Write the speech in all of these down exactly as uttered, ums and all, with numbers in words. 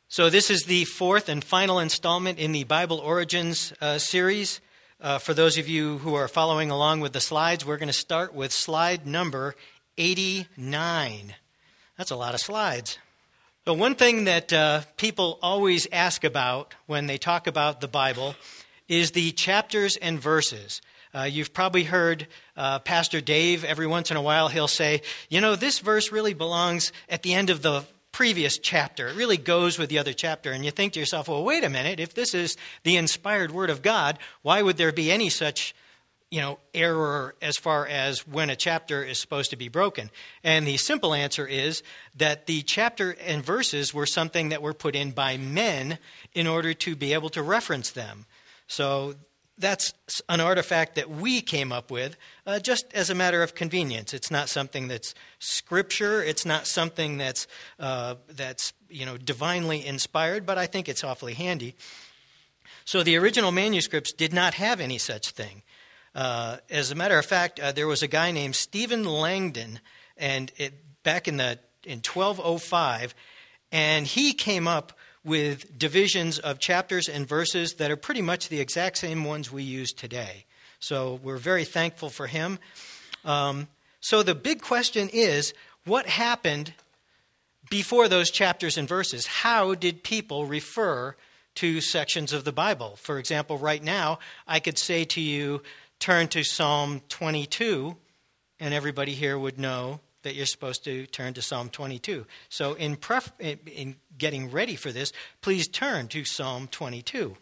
So this is the fourth and final installment in the Bible Origins uh, series. Uh, for those of you who are following along with the slides, we're going to start with slide number eighty-nine. That's a lot of slides. So one thing that uh, people always ask about when they talk about the Bible is the chapters and verses. Uh, you've probably heard uh, Pastor Dave, every once in a while, he'll say, you know, this verse really belongs at the end of the previous chapter. It really goes with the other chapter. And you think to yourself, well, wait a minute. If this is the inspired word of God, why would there be any such, you know, error as far as when a chapter is supposed to be broken? And the simple answer is that the chapter and verses were something that were put in by men in order to be able to reference them. So that's an artifact that we came up with uh, just as a matter of convenience. It's not something that's scripture. It's not something that's uh, that's you know divinely inspired. But I think it's awfully handy. So the original manuscripts did not have any such thing. Uh, as a matter of fact, uh, there was a guy named Stephen Langdon, and it, back in the in twelve oh five, and he came up with divisions of chapters and verses that are pretty much the exact same ones we use today. So we're very thankful for him. Um, so the big question is, what happened before those chapters and verses? How did people refer to sections of the Bible? For example, right now, I could say to you, turn to Psalm twenty-two, and everybody here would know that you're supposed to turn to Psalm twenty-two. So in, pref- in getting ready for this, please turn to Psalm twenty-two.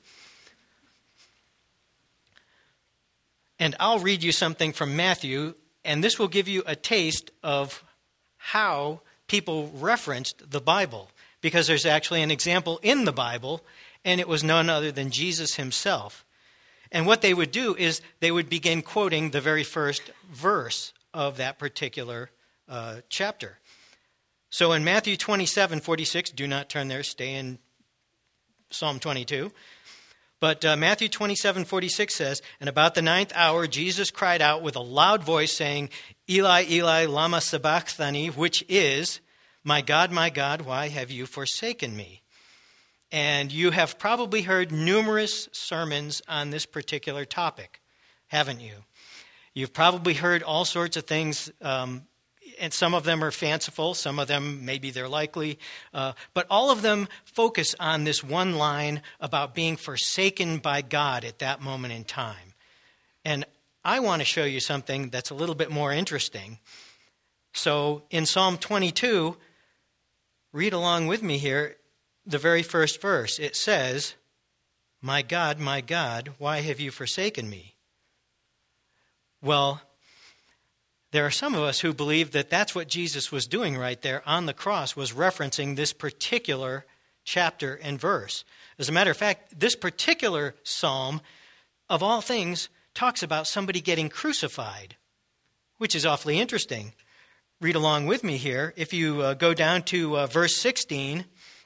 And I'll read you something from Matthew, and this will give you a taste of how people referenced the Bible, because there's actually an example in the Bible, and it was none other than Jesus himself. And what they would do is they would begin quoting the very first verse of that particular Uh, chapter. So in Matthew twenty-seven forty-six, do not turn there, stay in Psalm twenty-two. But uh, Matthew twenty-seven forty-six says, and about the ninth hour, Jesus cried out with a loud voice, saying, Eli, Eli, lama sabachthani, which is, my God, my God, why have you forsaken me? And you have probably heard numerous sermons on this particular topic, haven't you? You've probably heard all sorts of things, um, and some of them are fanciful, some of them maybe they're likely, uh, but all of them focus on this one line about being forsaken by God at that moment in time. And I want to show you something that's a little bit more interesting. So in Psalm twenty-two, read along with me here, the very first verse. It says, my God, my God, why have you forsaken me? Well, there are some of us who believe that that's what Jesus was doing right there on the cross, was referencing this particular chapter and verse. As a matter of fact, this particular psalm, of all things, talks about somebody getting crucified, which is awfully interesting. Read along with me here. If you uh, go down to uh, verse sixteen,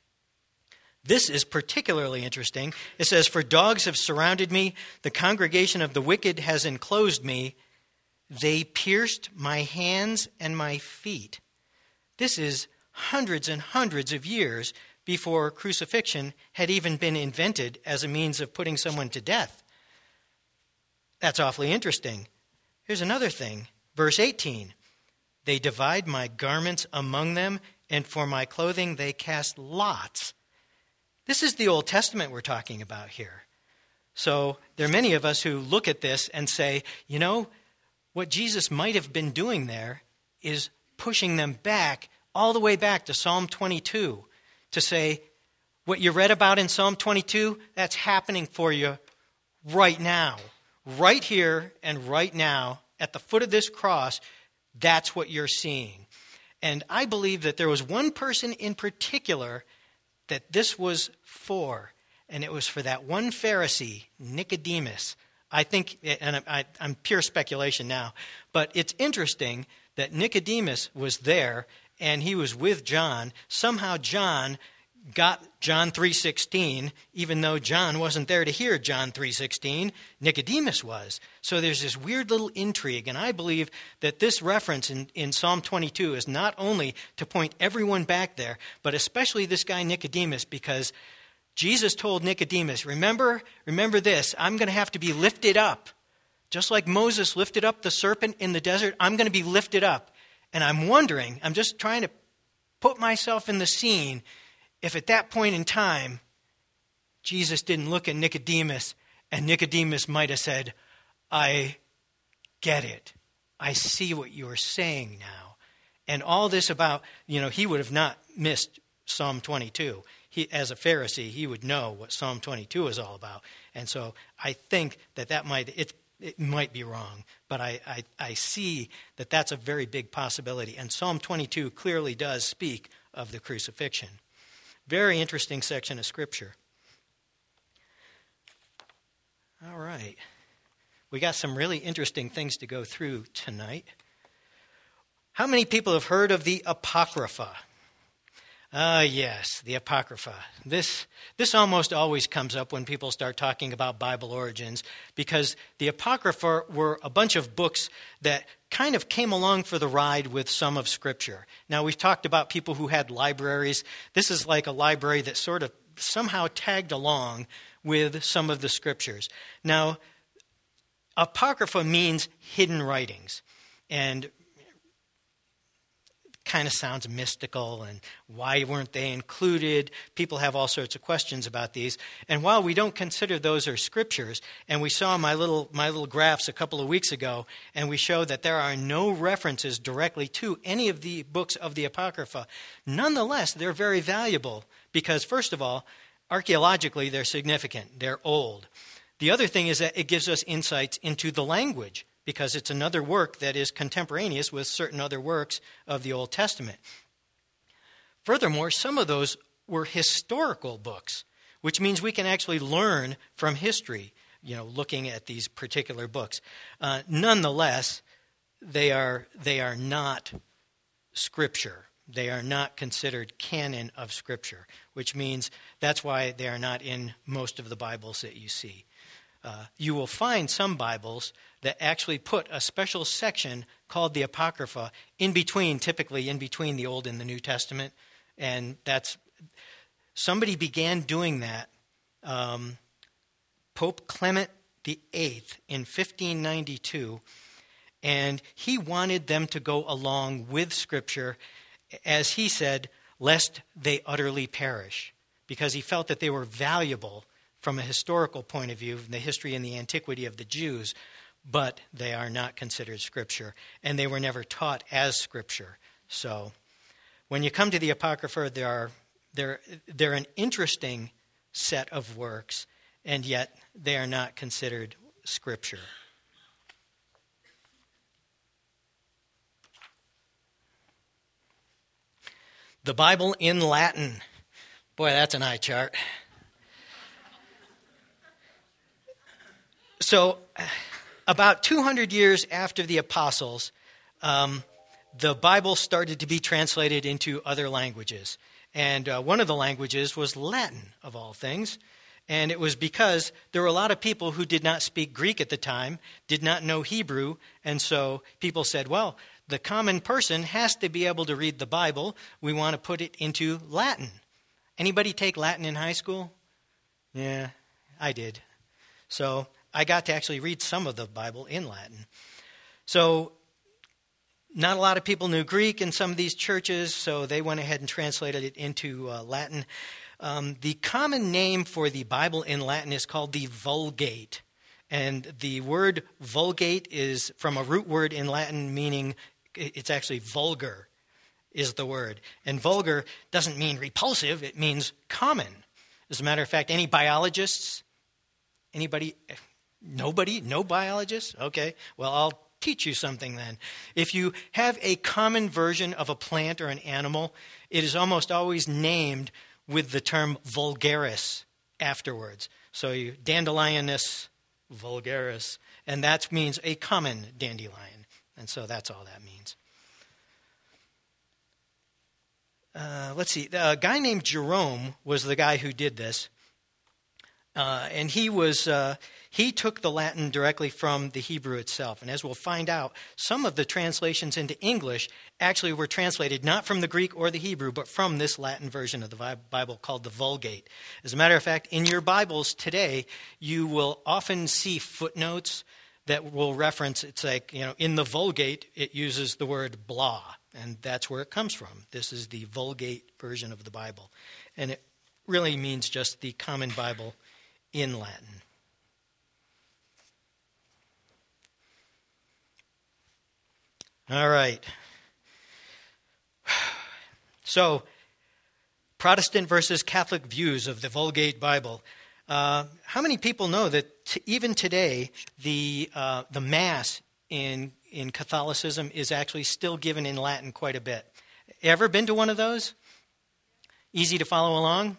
this is particularly interesting. It says, for dogs have surrounded me, the congregation of the wicked has enclosed me. They pierced my hands and my feet. This is hundreds and hundreds of years before crucifixion had even been invented as a means of putting someone to death. That's awfully interesting. Here's another thing. Verse eighteen. They divide my garments among them, and for my clothing they cast lots. This is the Old Testament we're talking about here. So there are many of us who look at this and say, you know, what Jesus might have been doing there is pushing them back, all the way back to Psalm twenty-two, to say, what you read about in Psalm twenty-two, that's happening for you right now. Right here and right now, at the foot of this cross, that's what you're seeing. And I believe that there was one person in particular that this was for, and it was for that one Pharisee, Nicodemus. I think, and I, I'm pure speculation now, but it's interesting that Nicodemus was there and he was with John. Somehow John got John three sixteen, even though John wasn't there to hear John three sixteen, Nicodemus was. So there's this weird little intrigue, and I believe that this reference in, in Psalm twenty-two is not only to point everyone back there, but especially this guy Nicodemus, because Jesus told Nicodemus, remember, remember this, I'm going to have to be lifted up. Just like Moses lifted up the serpent in the desert, I'm going to be lifted up. And I'm wondering, I'm just trying to put myself in the scene, if at that point in time, Jesus didn't look at Nicodemus, and Nicodemus might have said, I get it. I see what you're saying now. And all this about, you know, he would have not missed Psalm twenty-two. He, as a Pharisee, he would know what Psalm twenty-two is all about. And so I think that that might, it, it might be wrong, but I, I, I see that that's a very big possibility. And Psalm twenty-two clearly does speak of the crucifixion. Very interesting section of Scripture. All right. We got some really interesting things to go through tonight. How many people have heard of the Apocrypha? Ah, uh, yes, the Apocrypha. This this almost always comes up when people start talking about Bible origins, because the Apocrypha were a bunch of books that kind of came along for the ride with some of Scripture. Now, we've talked about people who had libraries. This is like a library that sort of somehow tagged along with some of the Scriptures. Now, Apocrypha means hidden writings, and kind of sounds mystical, and why weren't they included? People have all sorts of questions about these. And while we don't consider those are scriptures, and we saw my little my little graphs a couple of weeks ago, and we showed that there are no references directly to any of the books of the Apocrypha, nonetheless, they're very valuable because, first of all, archaeologically, they're significant. They're old. The other thing is that it gives us insights into the language, because it's another work that is contemporaneous with certain other works of the Old Testament. Furthermore, some of those were historical books, which means we can actually learn from history, you know, looking at these particular books. Uh, nonetheless, they are they are not Scripture. They are not considered canon of Scripture, which means that's why they are not in most of the Bibles that you see. Uh, you will find some Bibles that actually put a special section called the Apocrypha in between, typically in between the Old and the New Testament. And that's, somebody began doing that. Um, Pope Clement the Eighth in fifteen ninety-two, and he wanted them to go along with Scripture, as he said, lest they utterly perish, because he felt that they were valuable from a historical point of view, the history and the antiquity of the Jews, but they are not considered Scripture, and they were never taught as Scripture. So when you come to the Apocrypha, there are, they're, they're an interesting set of works, and yet they are not considered Scripture. The Bible in Latin. Boy, that's an eye chart. So, about two hundred years after the apostles, um, the Bible started to be translated into other languages. And uh, one of the languages was Latin, of all things. And it was because there were a lot of people who did not speak Greek at the time, did not know Hebrew. And so people said, well, the common person has to be able to read the Bible. We want to put it into Latin. Anybody take Latin in high school? Yeah, I did. So I got to actually read some of the Bible in Latin. So not a lot of people knew Greek in some of these churches, so they went ahead and translated it into uh, Latin. Um, the common name for the Bible in Latin is called the Vulgate. And the word Vulgate is from a root word in Latin meaning, it's actually vulgar is the word. And vulgar doesn't mean repulsive, it means common. As a matter of fact, any biologists, anybody... Nobody? No biologists? Okay. Well, I'll teach you something then. If you have a common version of a plant or an animal, it is almost always named with the term vulgaris afterwards. So you Dandelianus vulgaris, and that means a common dandelion. And so that's all that means. uh, let's see, a guy named Jerome was the guy who did this. Uh, and he was uh, he took the Latin directly from the Hebrew itself. And as we'll find out, some of the translations into English actually were translated not from the Greek or the Hebrew, but from this Latin version of the Bible called the Vulgate. As a matter of fact, in your Bibles today, you will often see footnotes that will reference, it's like, you know, in the Vulgate, it uses the word blah, and that's where it comes from. This is the Vulgate version of the Bible. And it really means just the common Bible in Latin. All right. So, Protestant versus Catholic views of the Vulgate Bible. Uh, how many people know that t- even today the uh, the Mass in in Catholicism is actually still given in Latin quite a bit? Ever been to one of those? Easy to follow along?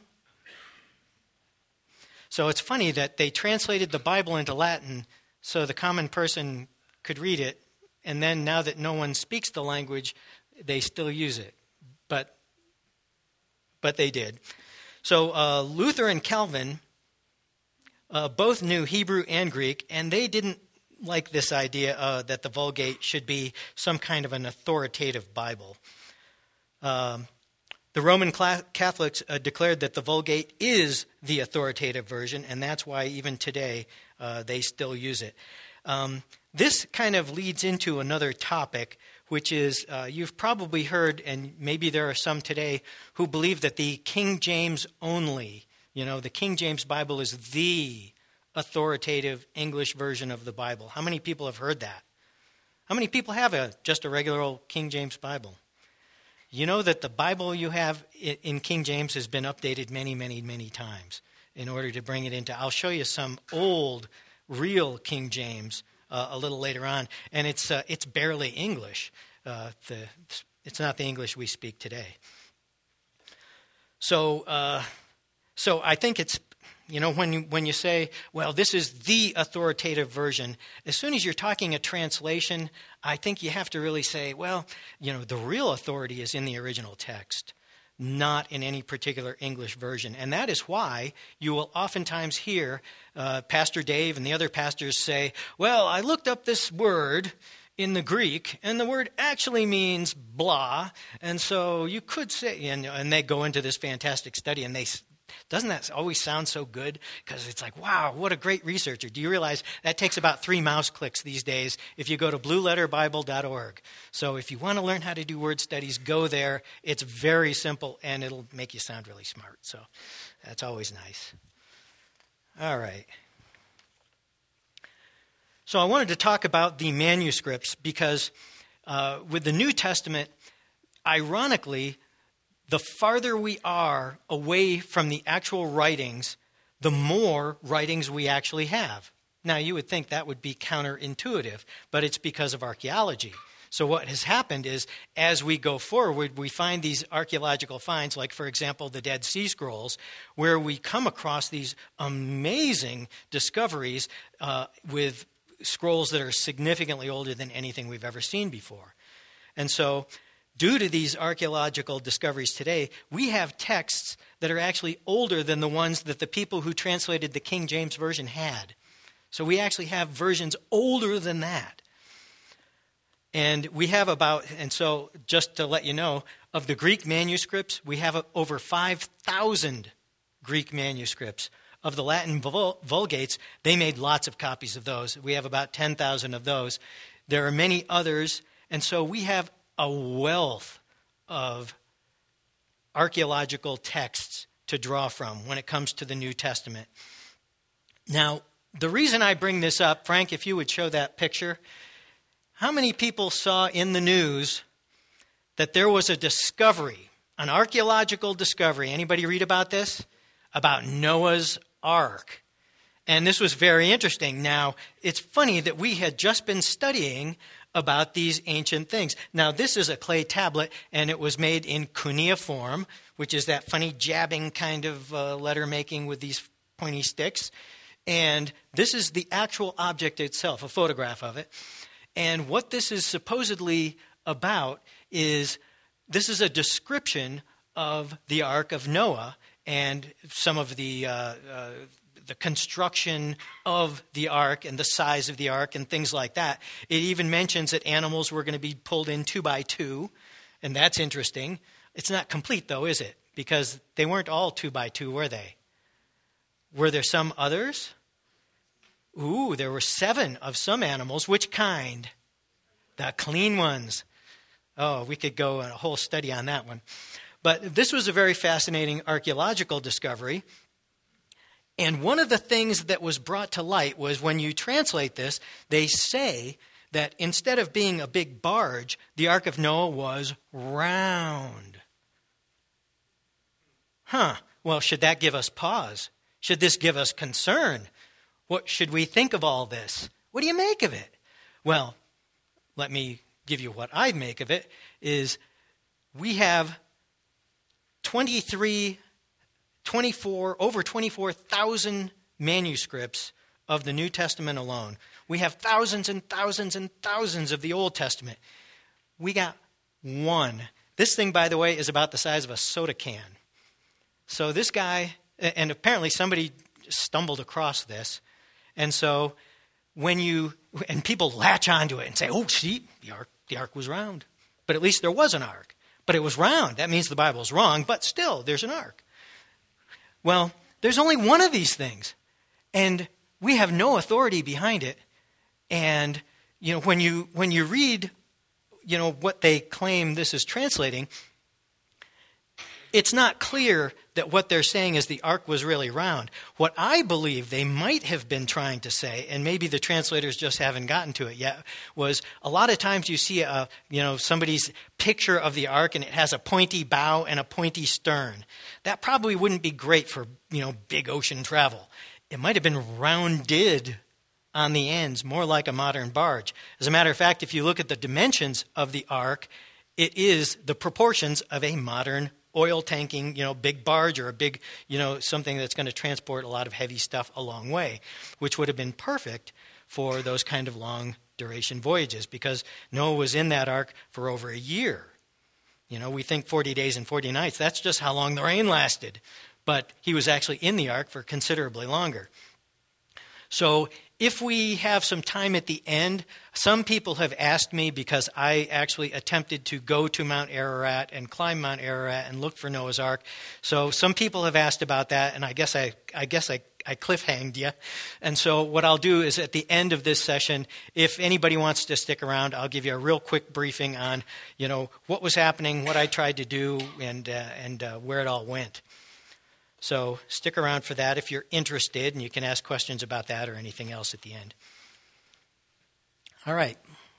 So it's funny that they translated the Bible into Latin so the common person could read it, and then now that no one speaks the language, they still use it. But but they did. So uh, Luther and Calvin uh, both knew Hebrew and Greek, and they didn't like this idea uh, that the Vulgate should be some kind of an authoritative Bible. Um The Roman Catholics uh, declared that the Vulgate is the authoritative version, and that's why even today uh, they still use it. Um, this kind of leads into another topic, which is uh, you've probably heard, and maybe there are some today, who believe that the King James only, you know, the King James Bible is the authoritative English version of the Bible. How many people have heard that? How many people have a just a regular old King James Bible? You know that the Bible you have in King James has been updated many, many, many times in order to bring it into. I'll show you some old, real King James uh, a little later on, and it's uh, it's barely English. Uh, the it's not the English we speak today. So, uh, so I think it's. You know, when you, when you say, well, this is the authoritative version, as soon as you're talking a translation, I think you have to really say, well, you know, the real authority is in the original text, not in any particular English version. And that is why you will oftentimes hear uh, Pastor Dave and the other pastors say, well, I looked up this word in the Greek, and the word actually means blah, and so you could say, and, and they go into this fantastic study, and they doesn't that always sound so good? Because it's like, wow, what a great researcher. Do you realize that takes about three mouse clicks these days if you go to blue letter bible dot org. So if you want to learn how to do word studies, go there. It's very simple, and it'll make you sound really smart. So that's always nice. All right. So I wanted to talk about the manuscripts because uh, with the New Testament, ironically, the farther we are away from the actual writings, the more writings we actually have. Now, you would think that would be counterintuitive, but it's because of archaeology. So what has happened is, as we go forward, we find these archaeological finds, like, for example, the Dead Sea Scrolls, where we come across these amazing discoveries uh, with scrolls that are significantly older than anything we've ever seen before. And so due to these archaeological discoveries today, we have texts that are actually older than the ones that the people who translated the King James Version had. So we actually have versions older than that. And we have about, and so just to let you know, of the Greek manuscripts, we have over five thousand Greek manuscripts. Of the Latin vul- Vulgates, they made lots of copies of those. We have about ten thousand of those. There are many others, and so we have a wealth of archaeological texts to draw from when it comes to the New Testament. Now, the reason I bring this up, Frank, if you would show that picture, how many people saw in the news that there was a discovery, an archaeological discovery? Anybody read about this? About Noah's Ark. And this was very interesting. Now, it's funny that we had just been studying about these ancient things. Now, this is a clay tablet, and it was made in cuneiform, which is that funny jabbing kind of uh, letter making with these pointy sticks. And this is the actual object itself, a photograph of it. And what this is supposedly about is this is a description of the Ark of Noah and some of the uh, uh, the construction of the ark and the size of the ark and things like that. It even mentions that animals were going to be pulled in two by two, and that's interesting. It's not complete, though, is it? Because they weren't all two by two, were they? Were there some others? Ooh, there were seven of some animals. Which kind? The clean ones. Oh, we could go on a whole study on that one. But this was a very fascinating archaeological discovery. And one of the things that was brought to light was when you translate this, they say that instead of being a big barge, the Ark of Noah was round. Huh. Well, should that give us pause? Should this give us concern? What should we think of all this? What do you make of it? Well, let me give you what I make of it, is we have twenty-three twenty-four, over twenty-four thousand manuscripts of the New Testament alone. We have thousands and thousands and thousands of the Old Testament. We got one. This thing, by the way, is about the size of a soda can. So this guy, and apparently somebody stumbled across this, and so when you, and people latch onto it and say, oh, see, the ark, the ark was round. But at least there was an ark. But it was round. That means the Bible's wrong, but still, there's an ark. Well, there's only one of these things, and we have no authority behind it. And you know, when you when you read, you know, what they claim this is translating, it's not clear that what they're saying is the ark was really round. What I believe they might have been trying to say, and maybe the translators just haven't gotten to it yet, was a lot of times you see a, you know, somebody's picture of the ark and it has a pointy bow and a pointy stern. That probably wouldn't be great for, you know, big ocean travel. It might have been rounded on the ends, more like a modern barge. As a matter of fact, if you look at the dimensions of the ark, it is the proportions of a modern oil tanking, you know, big barge or a big, you know, something that's going to transport a lot of heavy stuff a long way, which would have been perfect for those kind of long duration voyages because Noah was in that ark for over a year. You know, we think forty days and forty nights. That's just how long the rain lasted. But he was actually in the ark for considerably longer. So if we have some time at the end, some people have asked me, because I actually attempted to go to Mount Ararat and climb Mount Ararat and look for Noah's Ark. So some people have asked about that, and I guess I, I guess I, I cliffhanged you. And so what I'll do is at the end of this session, if anybody wants to stick around, I'll give you a real quick briefing on, you know, what was happening, what I tried to do, and uh, and uh, where it all went. So stick around for that if you're interested, and you can ask questions about that or anything else at the end. All right.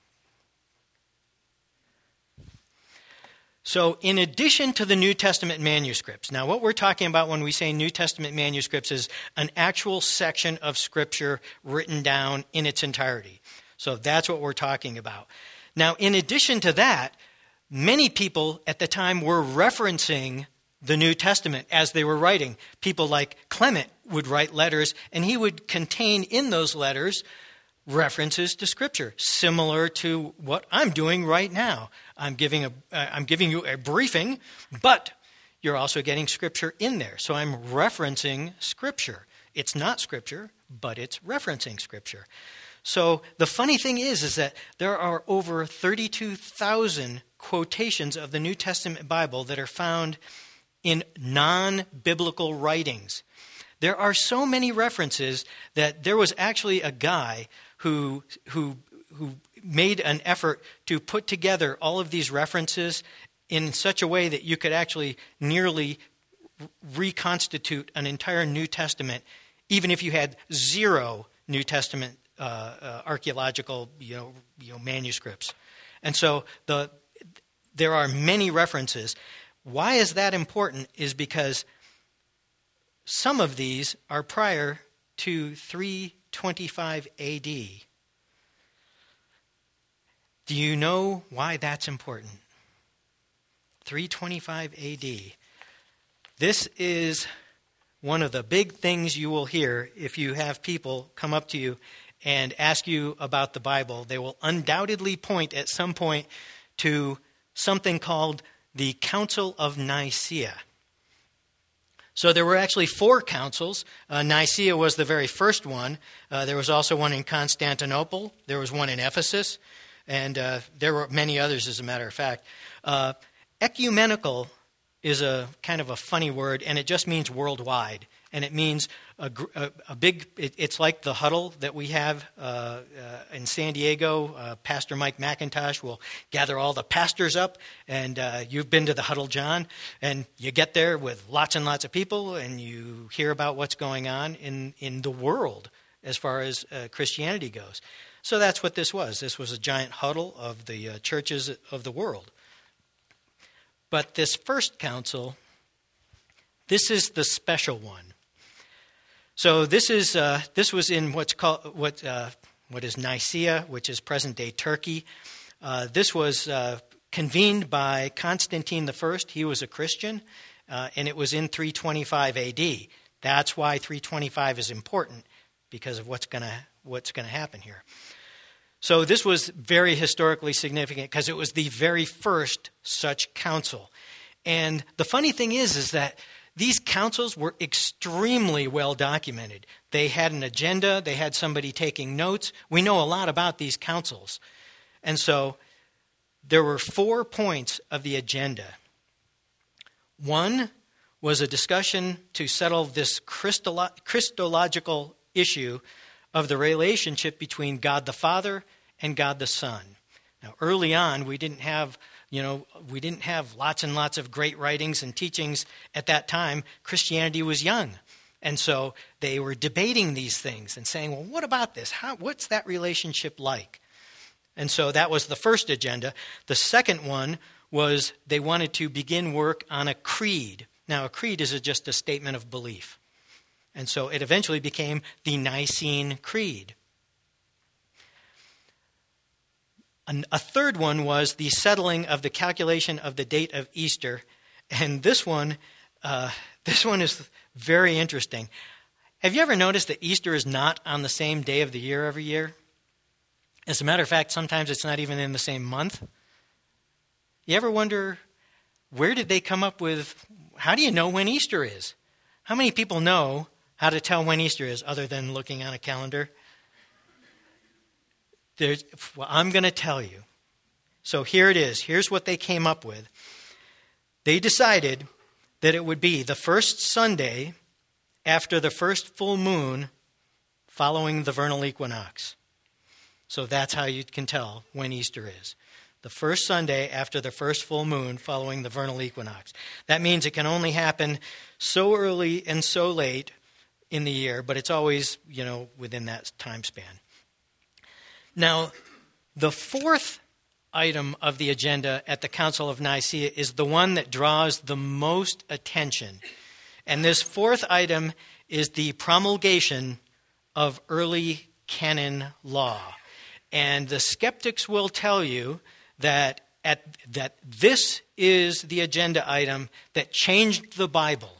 So in addition to the New Testament manuscripts, now what we're talking about when we say New Testament manuscripts is an actual section of Scripture written down in its entirety. So that's what we're talking about. Now, in addition to that, many people at the time were referencing the New Testament as they were writing. People like Clement would write letters, and he would contain in those letters references to Scripture, similar to what I'm doing right now. I'm giving a, uh, I'm giving you a briefing, but you're also getting Scripture in there. So I'm referencing Scripture. It's not Scripture, but it's referencing Scripture. So the funny thing is, is that there are over thirty-two thousand quotations of the New Testament Bible that are found in non-biblical writings. There are so many references that there was actually a guy who who who made an effort to put together all of these references in such a way that you could actually nearly reconstitute an entire New Testament, even if you had zero New Testament uh, uh, archaeological, you know, you know, manuscripts. And so the there are many references. Why is that important? Is because some of these are prior to three twenty-five A D. Do you know why that's important? three twenty-five A D. This is one of the big things you will hear if you have people come up to you and ask you about the Bible. They will undoubtedly point at some point to something called the Council of Nicaea. So there were actually four councils. Uh, Nicaea was the very first one. Uh, there was also one in Constantinople. There was one in Ephesus. And uh, there were many others, as a matter of fact. Uh, ecumenical is a kind of a funny word, and it just means worldwide. And it means a, a, a big, it, it's like the huddle that we have uh, uh, in San Diego. Uh, Pastor Mike McIntosh will gather all the pastors up, and uh, you've been to the huddle, John, and you get there with lots and lots of people, and you hear about what's going on in, in the world as far as uh, Christianity goes. So that's what this was. This was a giant huddle of the uh, churches of the world. But this first council, this is the special one. So this is uh, this was in what's called what uh, what is Nicaea, which is present-day Turkey. Uh, this was uh, convened by Constantine the First. He was a Christian, uh, and it was in three twenty-five A D. That's why three twenty-five is important, because of what's gonna what's gonna happen here. So this was very historically significant because it was the very first such council. And the funny thing is, is that these councils were extremely well documented. They had an agenda. They had somebody taking notes. We know a lot about these councils. And so there were four points of the agenda. One was a discussion to settle this Christolo- Christological issue of the relationship between God the Father and God the Son. Now, early on, we didn't have You know, we didn't have lots and lots of great writings and teachings at that time. Christianity was young. And so they were debating these things and saying, well, what about this? How, what's that relationship like? And so that was the first agenda. The second one was they wanted to begin work on a creed. Now, a creed is just a statement of belief. And so it eventually became the Nicene Creed. A third one was the settling of the calculation of the date of Easter. And this one, uh, this one is very interesting. Have you ever noticed that Easter is not on the same day of the year every year? As a matter of fact, sometimes it's not even in the same month. You ever wonder, where did they come up with, how do you know when Easter is? How many people know how to tell when Easter is other than looking on a calendar? There's, well, I'm going to tell you. So here it is. Here's what they came up with. They decided that it would be the first Sunday after the first full moon following the vernal equinox. So that's how you can tell when Easter is. The first Sunday after the first full moon following the vernal equinox. That means it can only happen so early and so late in the year, but it's always, you know, within that time span. Now, the fourth item of the agenda at the Council of Nicaea is the one that draws the most attention. And this fourth item is the promulgation of early canon law. And the skeptics will tell you that at, that this is the agenda item that changed the Bible.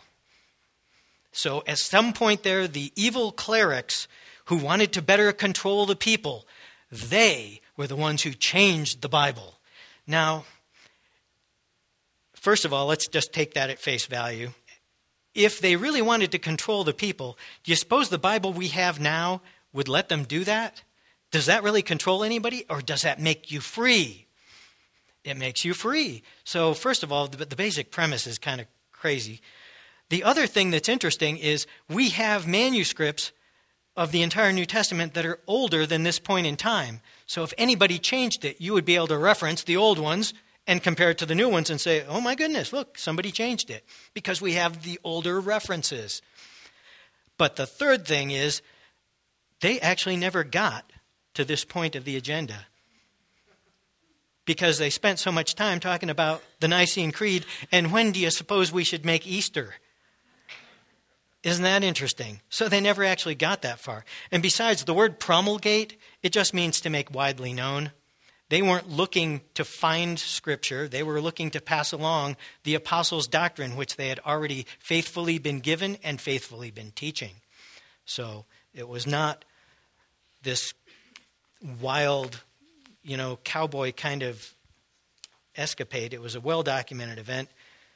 So at some point there, the evil clerics who wanted to better control the people, they were the ones who changed the Bible. Now, first of all, let's just take that at face value. If they really wanted to control the people, do you suppose the Bible we have now would let them do that? Does that really control anybody, or does that make you free? It makes you free. So first of all, the, the basic premise is kind of crazy. The other thing that's interesting is we have manuscripts of the entire New Testament that are older than this point in time. So if anybody changed it, you would be able to reference the old ones and compare it to the new ones and say, oh my goodness, look, somebody changed it, because we have the older references. But the third thing is they actually never got to this point of the agenda, because they spent so much time talking about the Nicene Creed and when do you suppose we should make Easter? Isn't that interesting? So they never actually got that far. And besides, the word promulgate, it just means to make widely known. They weren't looking to find Scripture. They were looking to pass along the apostles' doctrine, which they had already faithfully been given and faithfully been teaching. So it was not this wild, you know, cowboy kind of escapade. It was a well-documented event.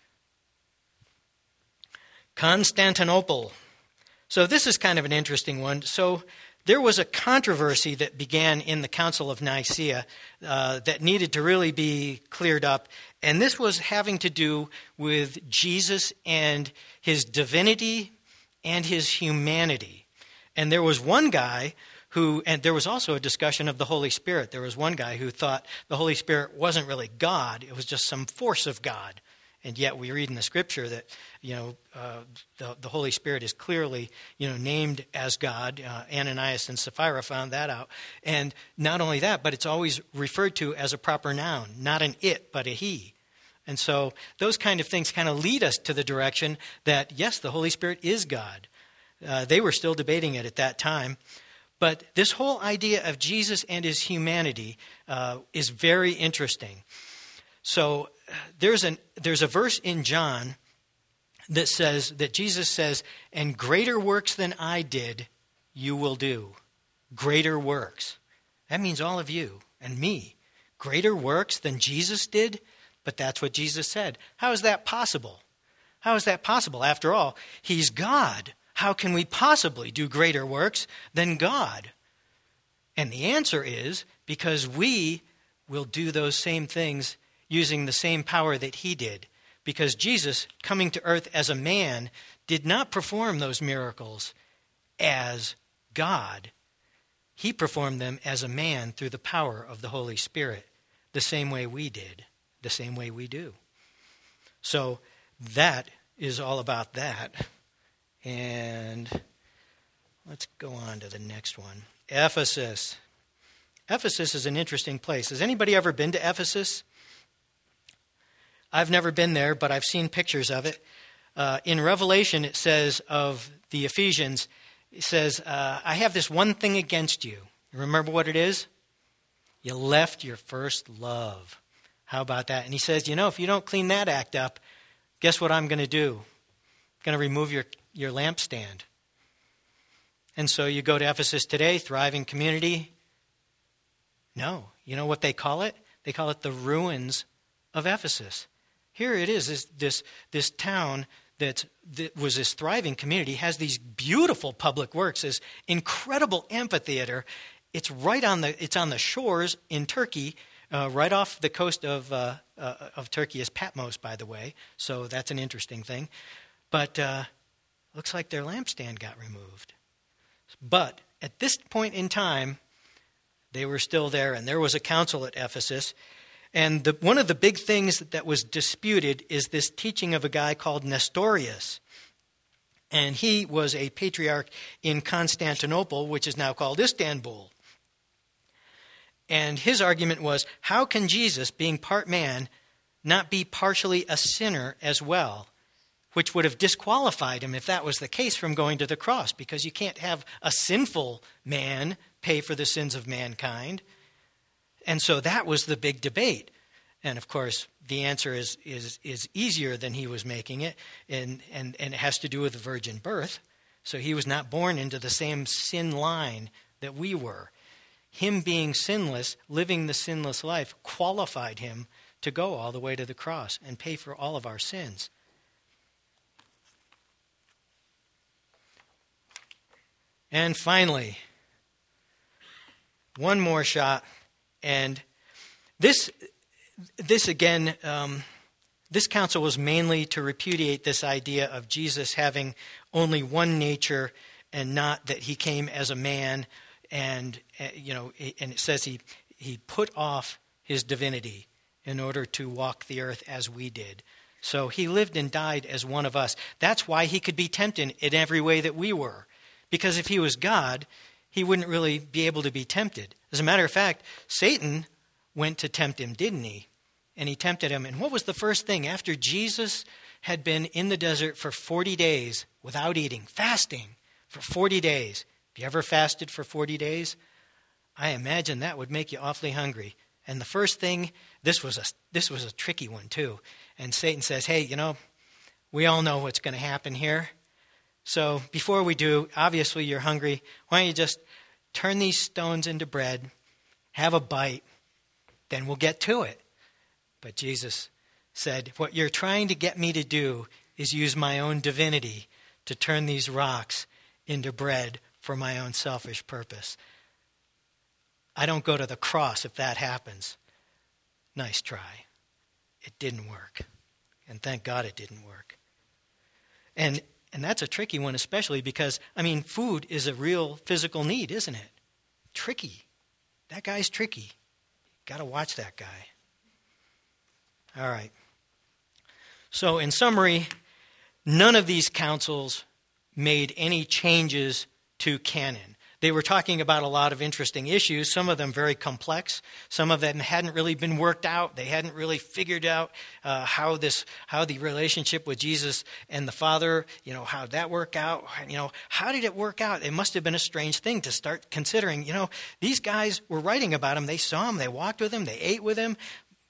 Constantinople. So this is kind of an interesting one. So there was a controversy that began in the Council of Nicaea uh, that needed to really be cleared up. And this was having to do with Jesus and his divinity and his humanity. And there was one guy who, and there was also a discussion of the Holy Spirit. There was one guy who thought the Holy Spirit wasn't really God. It was just some force of God. And yet we read in the Scripture that, you know, uh, the, the Holy Spirit is clearly, you know, named as God. Uh, Ananias and Sapphira found that out. And not only that, but it's always referred to as a proper noun, not an it, but a he. And so those kind of things kind of lead us to the direction that, yes, the Holy Spirit is God. Uh, they were still debating it at that time. But this whole idea of Jesus and his humanity uh, is very interesting. So there's an there's a verse in John that says that Jesus says, "And greater works than I did, you will do." Greater works. That means all of you and me. Greater works than Jesus did, but that's what Jesus said. How is that possible? How is that possible? After all, he's God. How can we possibly do greater works than God? And the answer is because we will do those same things using the same power that he did. Because Jesus, coming to earth as a man, did not perform those miracles as God. He performed them as a man through the power of the Holy Spirit, the same way we did, the same way we do. So that is all about that. And let's go on to the next one. Ephesus. Ephesus is an interesting place. Has anybody ever been to Ephesus? I've never been there, but I've seen pictures of it. Uh, in Revelation, it says of the Ephesians, it says, uh, I have this one thing against you. Remember what it is? You left your first love. How about that? And he says, you know, if you don't clean that act up, guess what I'm going to do? I'm going to remove your, your lampstand. And so you go to Ephesus today, thriving community. No. You know what they call it? They call it the ruins of Ephesus. Here it is, this this, this town that, that was this thriving community, has these beautiful public works, this incredible amphitheater. It's right on the it's on the shores in Turkey, uh, right off the coast of uh, uh, of Turkey is Patmos, by the way. So that's an interesting thing. But uh, looks like their lampstand got removed. But at this point in time, they were still there, and there was a council at Ephesus. And the, one of the big things that was disputed is this teaching of a guy called Nestorius. And he was a patriarch in Constantinople, which is now called Istanbul. And his argument was, how can Jesus, being part man, not be partially a sinner as well? Which would have disqualified him, if that was the case, from going to the cross. Because you can't have a sinful man pay for the sins of mankind. And so that was the big debate. And of course, the answer is is is easier than he was making it, and, and, and it has to do with the virgin birth. So he was not born into the same sin line that we were. Him being sinless, living the sinless life, qualified him to go all the way to the cross and pay for all of our sins. And finally, one more shot. And this, this again, um, this council was mainly to repudiate this idea of Jesus having only one nature and not that he came as a man. And, uh, you know, and it says he, he put off his divinity in order to walk the earth as we did. So he lived and died as one of us. That's why he could be tempted in every way that we were. Because if he was God, he wouldn't really be able to be tempted. As a matter of fact, Satan went to tempt him, didn't he? And he tempted him. And what was the first thing? After Jesus had been in the desert for forty days without eating, fasting for forty days. Have you ever fasted for forty days? I imagine that would make you awfully hungry. And the first thing, this was a, this was a tricky one too. And Satan says, hey, you know, we all know what's going to happen here. So before we do, obviously you're hungry. Why don't you just turn these stones into bread, have a bite, then we'll get to it. But Jesus said, what you're trying to get me to do is use my own divinity to turn these rocks into bread for my own selfish purpose. I don't go to the cross if that happens. Nice try. It didn't work. And thank God it didn't work. And and that's a tricky one, especially because, I mean, food is a real physical need, isn't it? Tricky. That guy's tricky. Got to watch that guy. All right. So in summary, none of these councils made any changes to canon. They were talking about a lot of interesting issues, some of them very complex. Some of them hadn't really been worked out. They hadn't really figured out uh, how this, how the relationship with Jesus and the Father, you know, how did that work out? You know, how did it work out? It must have been a strange thing to start considering. You know, these guys were writing about him. They saw him. They walked with him. They ate with him.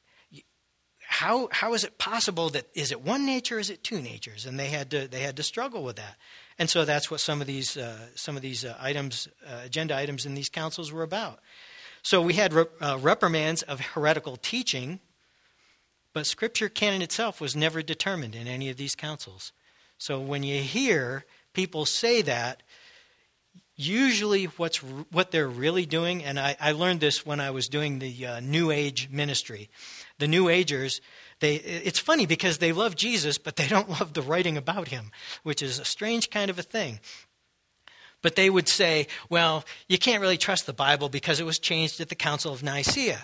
How how is it possible that, is it one nature, is it two natures? And they had to they had to struggle with that. And so that's what some of these uh, some of these uh, items, uh, agenda items in these councils were about. So we had re- uh, reprimands of heretical teaching, but Scripture canon itself was never determined in any of these councils. So when you hear people say that, usually what's what they're really doing, and I, I learned this when I was doing the uh, New Age ministry. The New Agers, they it's funny because they love Jesus, but they don't love the writing about him, which is a strange kind of a thing. But they would say, well, you can't really trust the Bible because it was changed at the Council of Nicaea.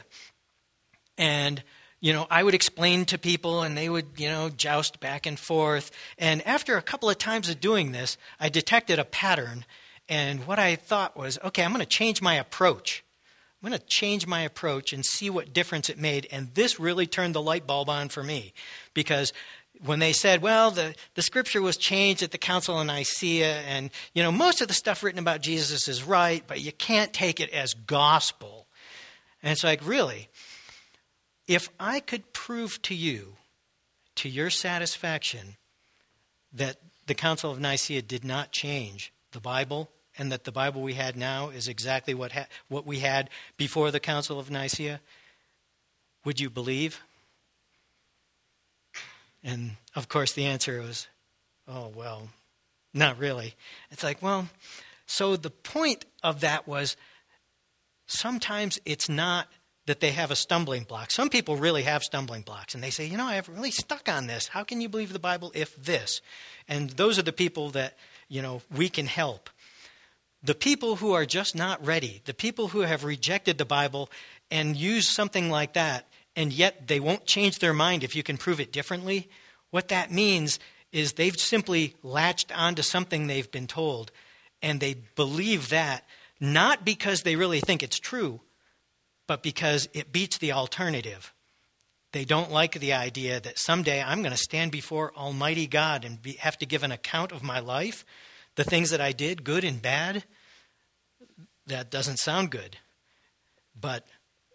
And, you know, I would explain to people and they would, you know, joust back and forth. And after a couple of times of doing this, I detected a pattern. And what I thought was, okay, I'm going to change my approach. I'm going to change my approach and see what difference it made. And this really turned the light bulb on for me. Because when they said, well, the, the Scripture was changed at the Council of Nicaea, and, you know, most of the stuff written about Jesus is right, but you can't take it as gospel. And it's like, really? If I could prove to you, to your satisfaction, that the Council of Nicaea did not change the Bible, and that the Bible we had now is exactly what ha- what we had before the Council of Nicaea, would you believe? And, of course, the answer was, oh, well, not really. It's like, well, so the point of that was sometimes it's not that they have a stumbling block. Some people really have stumbling blocks, and they say, you know, I've really stuck on this. How can you believe the Bible if this? And those are the people that, you know, we can help. The people who are just not ready, the people who have rejected the Bible and use something like that, and yet they won't change their mind if you can prove it differently, what that means is they've simply latched onto something they've been told, and they believe that, not because they really think it's true, but because it beats the alternative. They don't like the idea that someday I'm going to stand before Almighty God and be, have to give an account of my life, the things that I did, good and bad. That doesn't sound good. But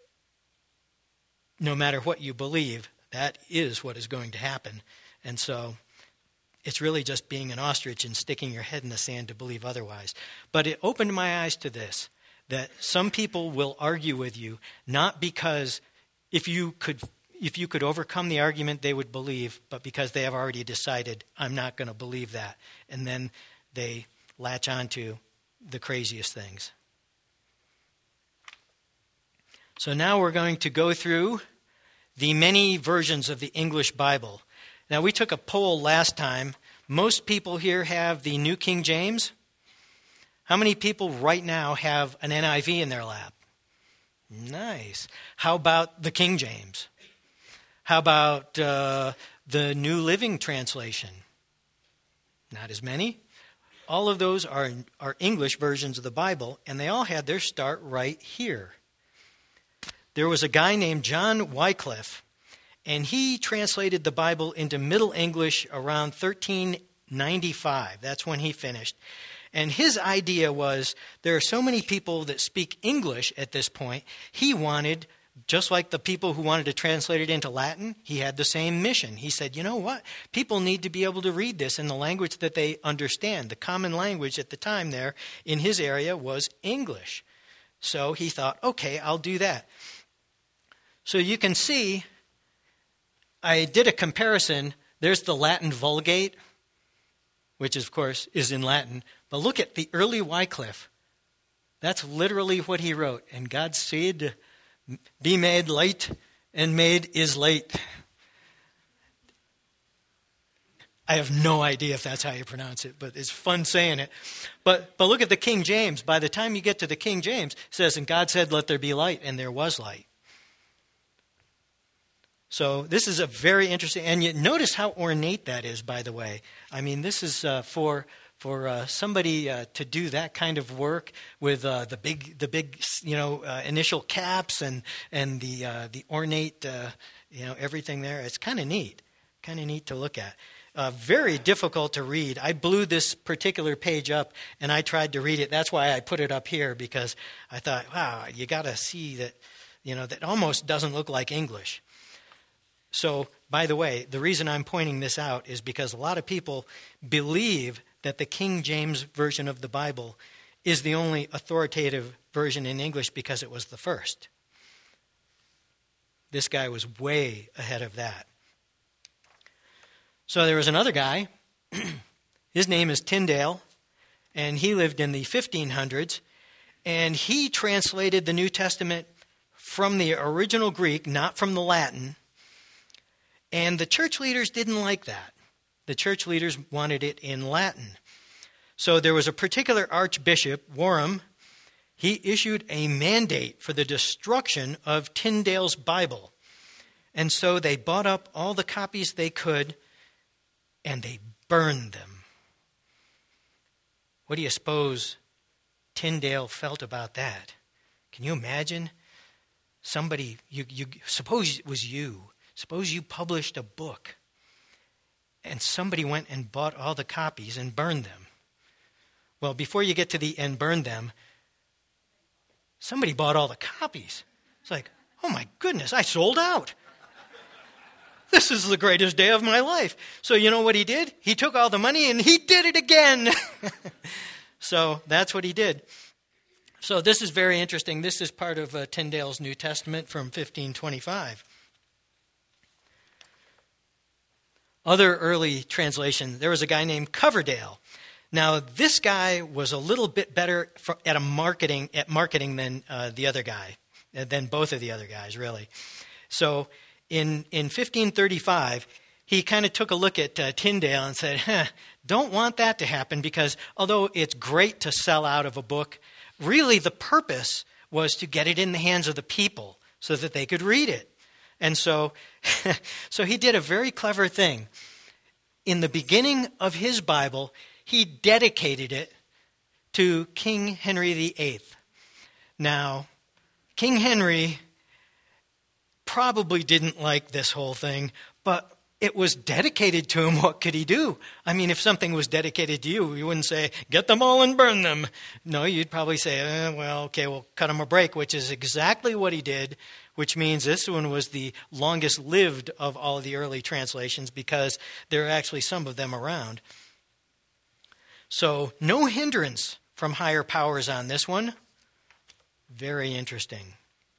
no matter what you believe, that is what is going to happen. And so it's really just being an ostrich and sticking your head in the sand to believe otherwise. But it opened my eyes to this, that some people will argue with you, not because if you could if you could overcome the argument they would believe, but because they have already decided, I'm not going to believe that. And then they latch onto the craziest things. So now we're going to go through the many versions of the English Bible. Now, we took a poll last time. Most people here have the New King James. How many people right now have an N I V in their lap? Nice. How about the King James? How about uh, the New Living Translation? Not as many. All of those are, are English versions of the Bible, and they all had their start right here. There was a guy named John Wycliffe, and he translated the Bible into Middle English around thirteen ninety-five. That's when he finished. And his idea was there are so many people that speak English at this point, he wanted, just like the people who wanted to translate it into Latin, he had the same mission. He said, you know what? People need to be able to read this in the language that they understand. The common language at the time there in his area was English. So he thought, okay, I'll do that. So you can see I did a comparison. There's the Latin Vulgate, which of course is in Latin. But look at the early Wycliffe. That's literally what he wrote. And God said, be made light, and made is late. I have no idea if that's how you pronounce it, but it's fun saying it. But but look at the King James. By the time you get to the King James, it says, and God said, let there be light, and there was light. So this is a very interesting, and you notice how ornate that is, by the way. I mean, this is uh, for for uh, somebody uh, to do that kind of work with uh, the big the big you know uh, initial caps and and the uh, the ornate uh, you know everything there. It's kind of neat, kind of neat to look at. Uh, very difficult to read. I blew this particular page up and I tried to read it. That's why I put it up here, because I thought, wow, you got to see that, you know, that almost doesn't look like English. So, by the way, the reason I'm pointing this out is because a lot of people believe that the King James Version of the Bible is the only authoritative version in English because it was the first. This guy was way ahead of that. So there was another guy. His name is Tyndale, and he lived in the fifteen hundreds, and he translated the New Testament from the original Greek, not from the Latin. And the church leaders didn't like that. The church leaders wanted it in Latin. So there was a particular archbishop, Warham. He issued a mandate for the destruction of Tyndale's Bible. And so they bought up all the copies they could, and they burned them. What do you suppose Tyndale felt about that? Can you imagine? Somebody, you, you suppose it was you. Suppose you published a book and somebody went and bought all the copies and burned them. Well, before you get to the and burned them, somebody bought all the copies. It's like, oh my goodness, I sold out. This is the greatest day of my life. So you know what he did? He took all the money and he did it again. So that's what he did. So this is very interesting. This is part of uh, Tyndale's New Testament from fifteen twenty-five. Other early translations, there was a guy named Coverdale. Now, this guy was a little bit better for, at a marketing at marketing than uh, the other guy, than both of the other guys, really. So in in fifteen thirty-five, he kind of took a look at uh, Tyndale and said, huh, don't want that to happen, because although it's great to sell out of a book, really the purpose was to get it in the hands of the people so that they could read it. And so, so he did a very clever thing. In the beginning of his Bible, he dedicated it to King Henry the Eighth. Now, King Henry probably didn't like this whole thing, but it was dedicated to him. What could he do? I mean, if something was dedicated to you, you wouldn't say, get them all and burn them. No, you'd probably say, eh, well, okay, we'll cut him a break, which is exactly what he did, which means this one was the longest lived of all of the early translations because there are actually some of them around. So no hindrance from higher powers on this one. Very interesting.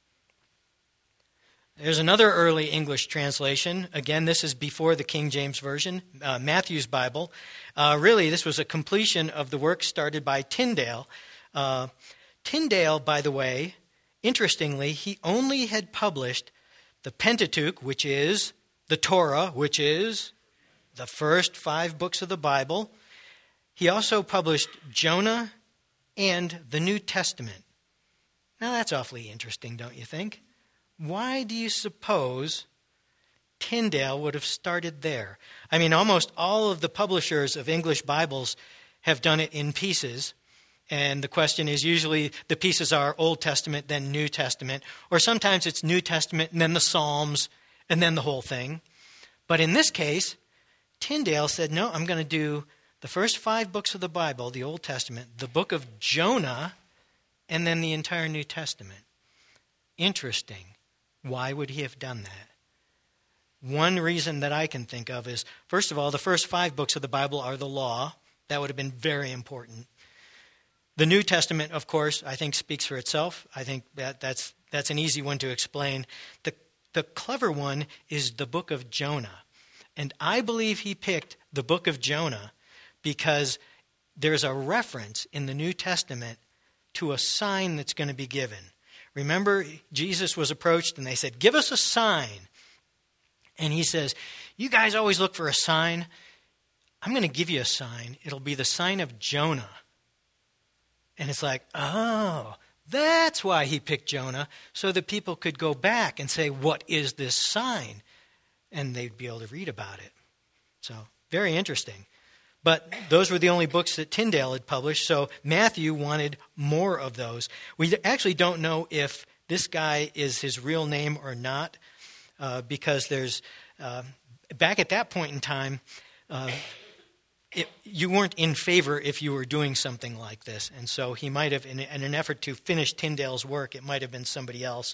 There's another early English translation. Again, this is before the King James Version, uh, Matthew's Bible. Uh, really, this was a completion of the work started by Tyndale. Uh, Tyndale, by the way, interestingly, he only had published the Pentateuch, which is the Torah, which is the first five books of the Bible. He also published Jonah and the New Testament. Now, that's awfully interesting, don't you think? Why do you suppose Tyndale would have started there? I mean, almost all of the publishers of English Bibles have done it in pieces. And the question is usually the pieces are Old Testament, then New Testament. Or sometimes it's New Testament and then the Psalms and then the whole thing. But in this case, Tyndale said, no, I'm going to do the first five books of the Bible, the Old Testament, the book of Jonah, and then the entire New Testament. Interesting. Why would he have done that? One reason that I can think of is, first of all, the first five books of the Bible are the law. That would have been very important. The New Testament, of course, I think speaks for itself. I think that that's that's an easy one to explain. The The clever one is the book of Jonah. And I believe he picked the book of Jonah because there's a reference in the New Testament to a sign that's going to be given. Remember, Jesus was approached and they said, give us a sign. And he says, you guys always look for a sign. I'm going to give you a sign. It'll be the sign of Jonah. And it's like, oh, that's why he picked Jonah, so that people could go back and say, what is this sign? And they'd be able to read about it. So, very interesting. But those were the only books that Tyndale had published, so Matthew wanted more of those. We actually don't know if this guy is his real name or not, uh, because there's, uh, back at that point in time, uh, it, you weren't in favor if you were doing something like this. And so he might have, in, in an effort to finish Tyndale's work, it might have been somebody else.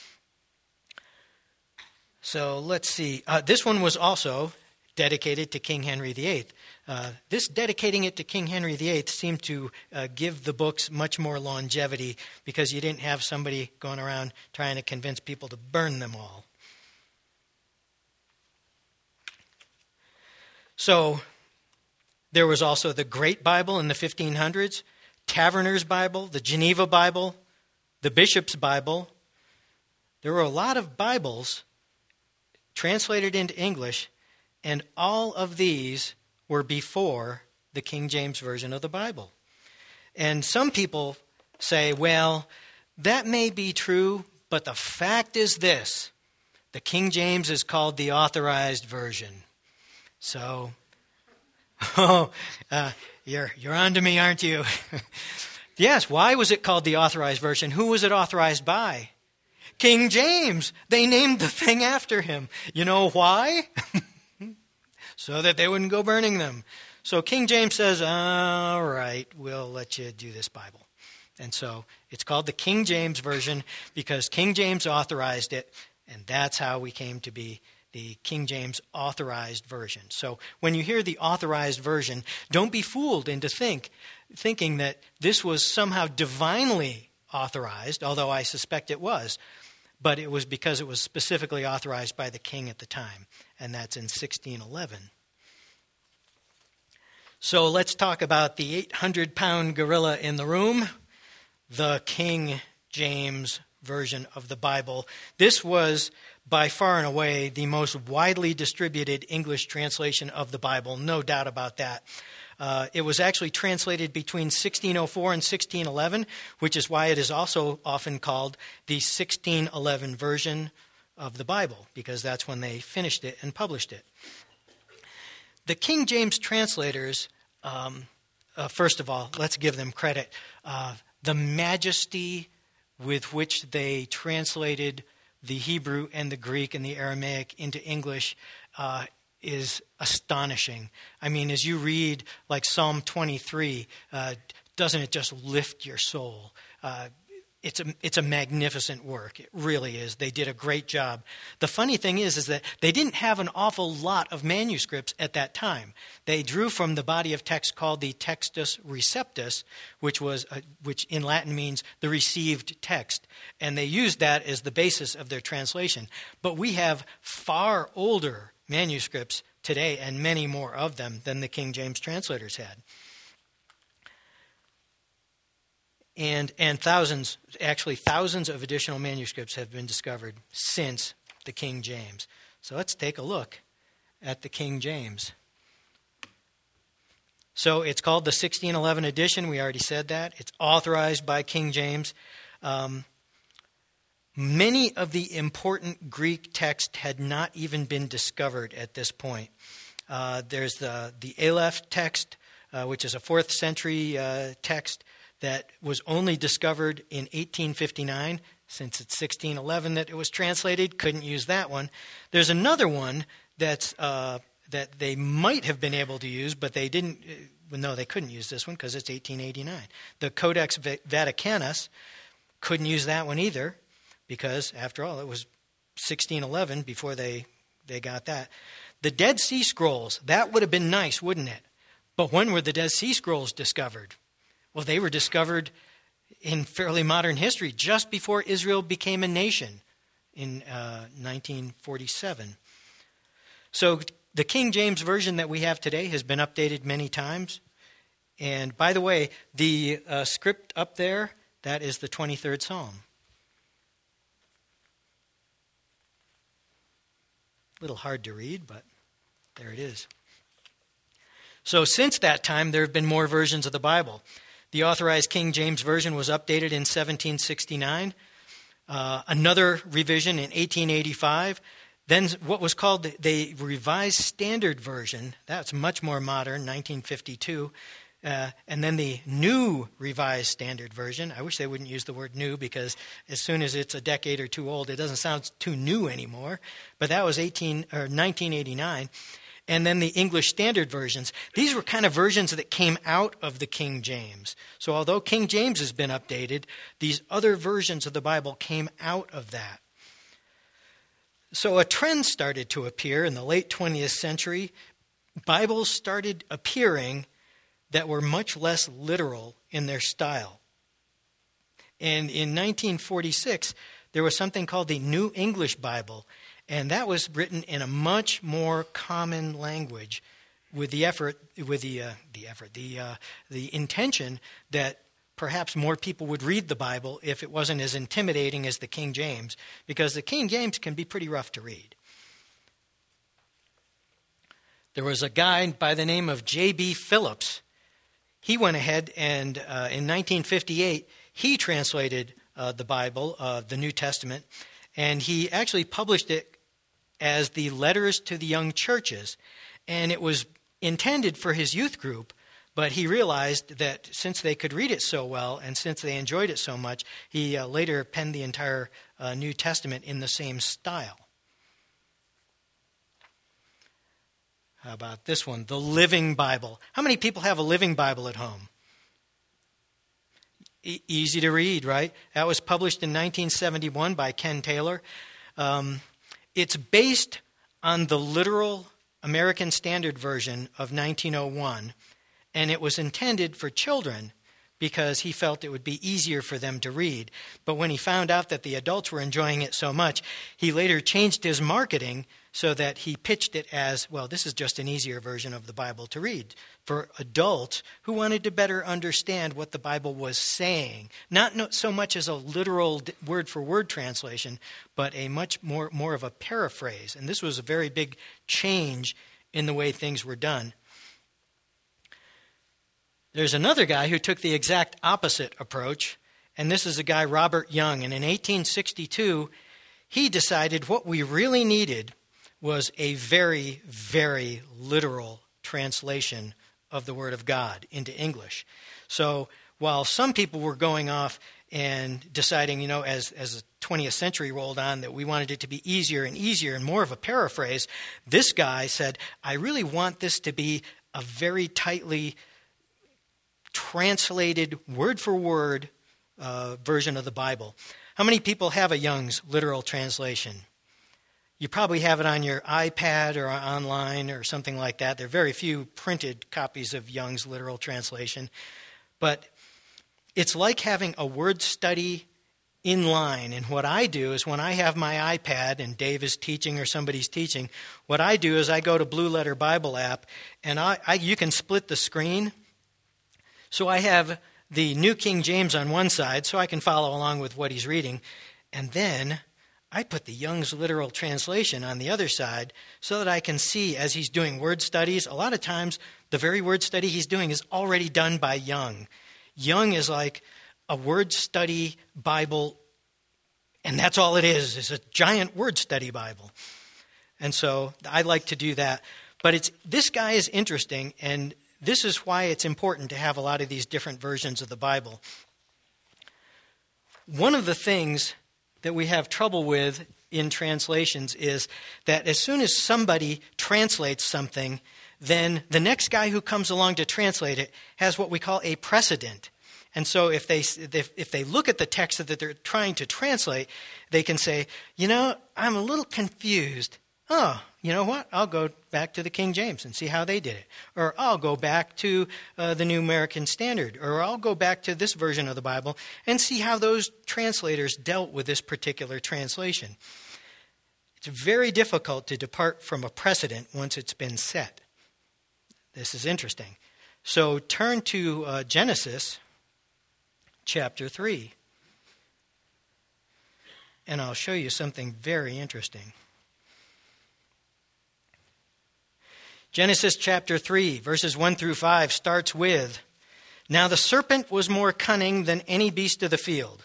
So let's see. Uh, this one was also dedicated to King Henry the Eighth. Uh, this dedicating it to King Henry the Eighth seemed to uh, give the books much more longevity because you didn't have somebody going around trying to convince people to burn them all. So there was also the Great Bible in the fifteen hundreds, Taverner's Bible, the Geneva Bible, the Bishop's Bible. There were a lot of Bibles translated into English, and all of these were before the King James Version of the Bible. And some people say, well, that may be true, but the fact is this. The King James is called the Authorized Version. So, oh, uh, you're, you're on to me, aren't you? Yes, why was it called the Authorized Version? Who was it authorized by? King James. They named the thing after him. You know why? So that they wouldn't go burning them. So King James says, all right, we'll let you do this Bible. And so it's called the King James Version because King James authorized it, and that's how we came to be the King James Authorized Version. So when you hear the Authorized Version, don't be fooled into think, thinking that this was somehow divinely authorized, although I suspect it was. But it was because it was specifically authorized by the king at the time, and that's in sixteen eleven. So let's talk about the eight hundred pound gorilla in the room, the King James Version of the Bible. This was by far and away the most widely distributed English translation of the Bible, no doubt about that. Uh, it was actually translated between sixteen oh four and sixteen eleven, which is why it is also often called the sixteen eleven version of the Bible, because that's when they finished it and published it. The King James translators, um, uh, first of all, let's give them credit. Uh, the majesty with which they translated the Hebrew and the Greek and the Aramaic into English uh, is astonishing. I mean, as you read like Psalm twenty-three, uh, doesn't it just lift your soul? Uh, it's a it's a magnificent work. It really is. They did a great job. The funny thing is, is that they didn't have an awful lot of manuscripts at that time. They drew from the body of text called the Textus Receptus, which was a, which in Latin means the received text, and they used that as the basis of their translation. But we have far older manuscripts today, and many more of them than the King James translators had. And and thousands, actually thousands of additional manuscripts have been discovered since the King James. So let's take a look at the King James. So it's called the sixteen eleven edition. We already said that. It's authorized by King James. Um, many of the important Greek texts had not even been discovered at this point. Uh, there's the, the Aleph text, uh, which is a fourth century uh, text that was only discovered in eighteen fifty-nine. Since it's sixteen eleven that it was translated, couldn't use that one. There's another one that's uh, that they might have been able to use, but they didn't. Uh, no, they couldn't use this one because it's eighteen eighty-nine. The Codex Vaticanus, couldn't use that one either because, after all, it was sixteen eleven before they, they got that. The Dead Sea Scrolls, that would have been nice, wouldn't it? But when were the Dead Sea Scrolls discovered? Well, they were discovered in fairly modern history, just before Israel became a nation. in uh, nineteen forty-seven. So the King James Version that we have today has been updated many times. And by the way, the uh, script up there, that is the twenty-third Psalm. A little hard to read, but there it is. So since that time, there have been more versions of the Bible. The Authorized King James Version was updated in seventeen sixty-nine. Uh, another revision in eighteen eighty-five. Then what was called the, the Revised Standard Version, that's much more modern, nineteen fifty-two. Uh, and then the New Revised Standard Version. I wish they wouldn't use the word new, because as soon as it's a decade or two old, it doesn't sound too new anymore. But that was eighteen or nineteen eighty-nine. And then the English Standard Versions. These were kind of versions that came out of the King James. So although King James has been updated, these other versions of the Bible came out of that. So a trend started to appear in the late twentieth century. Bibles started appearing that were much less literal in their style. And in nineteen forty-six, there was something called the New English Bible, and that was written in a much more common language, with the effort, with the uh, the effort, the uh, the intention that perhaps more people would read the Bible if it wasn't as intimidating as the King James, because the King James can be pretty rough to read. There was a guy by the name of J B Phillips. He went ahead and uh, in nineteen fifty-eight, he translated uh, the Bible, uh, the New Testament, and he actually published it as the Letters to the Young Churches. And it was intended for his youth group, but he realized that since they could read it so well and since they enjoyed it so much, he uh, later penned the entire uh, New Testament in the same style. How about this one, the Living Bible? How many people have a Living Bible at home? E- easy to read, right? That was published in nineteen seventy-one by Ken Taylor. Um, it's based on the literal American Standard Version of nineteen oh one, and it was intended for children because he felt it would be easier for them to read. But when he found out that the adults were enjoying it so much, he later changed his marketing so that he pitched it as, well, this is just an easier version of the Bible to read for adults who wanted to better understand what the Bible was saying. Not so much as a literal word-for-word translation, but a much more, more of a paraphrase. And this was a very big change in the way things were done. There's another guy who took the exact opposite approach, and this is a guy, Robert Young. And in eighteen sixty-two, he decided what we really needed was a very, very literal translation of the Word of God into English. So while some people were going off and deciding, you know, as, as the twentieth century rolled on, that we wanted it to be easier and easier and more of a paraphrase, this guy said, I really want this to be a very tightly translated word-for-word uh, version of the Bible. How many people have a Young's literal translation? You probably have it on your iPad or online or something like that. There are very few printed copies of Young's literal translation. But it's like having a word study in line. And what I do is when I have my iPad and Dave is teaching or somebody's teaching, what I do is I go to Blue Letter Bible app, and I, I you can split the screen. So I have the New King James on one side so I can follow along with what he's reading. And then I put the Young's literal translation on the other side so that I can see as he's doing word studies. A lot of times the very word study he's doing is already done by Young. Young is like a word study Bible, and that's all it is. It's a giant word study Bible. And so I like to do that. But it's this guy is interesting, and this is why it's important to have a lot of these different versions of the Bible. One of the things that we have trouble with in translations is that as soon as somebody translates something, then the next guy who comes along to translate it has what we call a precedent. And so if they if, if they look at the text that they're trying to translate, they can say, you know, I'm a little confused. oh, you know what? I'll go back to the King James and see how they did it. Or I'll go back to uh, the New American Standard. Or I'll go back to this version of the Bible and see how those translators dealt with this particular translation. It's very difficult to depart from a precedent once it's been set. This is interesting. So turn to uh, Genesis chapter three. And I'll show you something very interesting. Genesis chapter three, verses one through five starts with, "Now the serpent was more cunning than any beast of the field."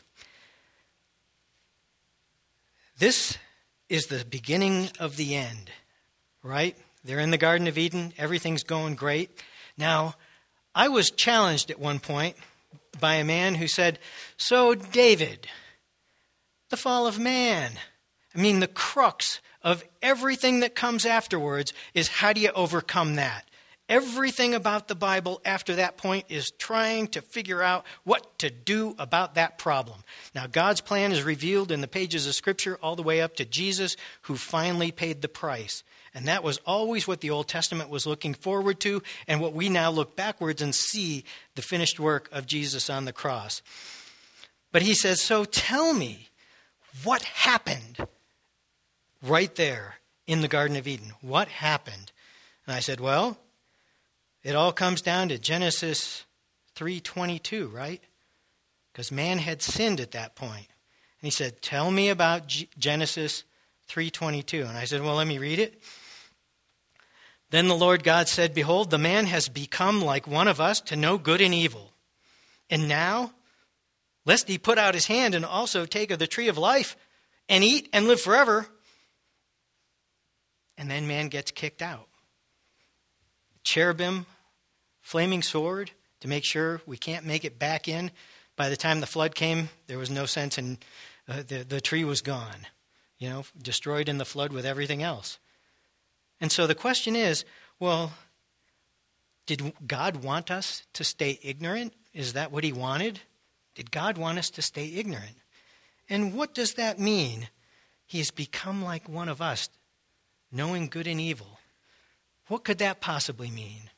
This is the beginning of the end, right? They're in the Garden of Eden. Everything's going great. Now, I was challenged at one point by a man who said, "So, David, the fall of man, I mean, the crux of everything that comes afterwards is how do you overcome that? Everything about the Bible after that point is trying to figure out what to do about that problem." Now, God's plan is revealed in the pages of Scripture all the way up to Jesus, who finally paid the price. And that was always what the Old Testament was looking forward to, and what we now look backwards and see the finished work of Jesus on the cross. But he says, so tell me, what happened right there in the Garden of Eden? What happened? And I said, well, it all comes down to Genesis three twenty-two, right? Because man had sinned at that point. And he said, tell me about G- Genesis three twenty-two. And I said, well, let me read it. "Then the Lord God said, Behold, the man has become like one of us to know good and evil. And now, lest he put out his hand and also take of the tree of life and eat and live forever." And then man gets kicked out. Cherubim, flaming sword to make sure we can't make it back in. By the time the flood came, there was no sense in uh, the, the tree was gone, you know, destroyed in the flood with everything else. And so the question is, well, did God want us to stay ignorant? Is that what he wanted? Did God want us to stay ignorant? And what does that mean? He has become like one of us, knowing good and evil. What could that possibly mean?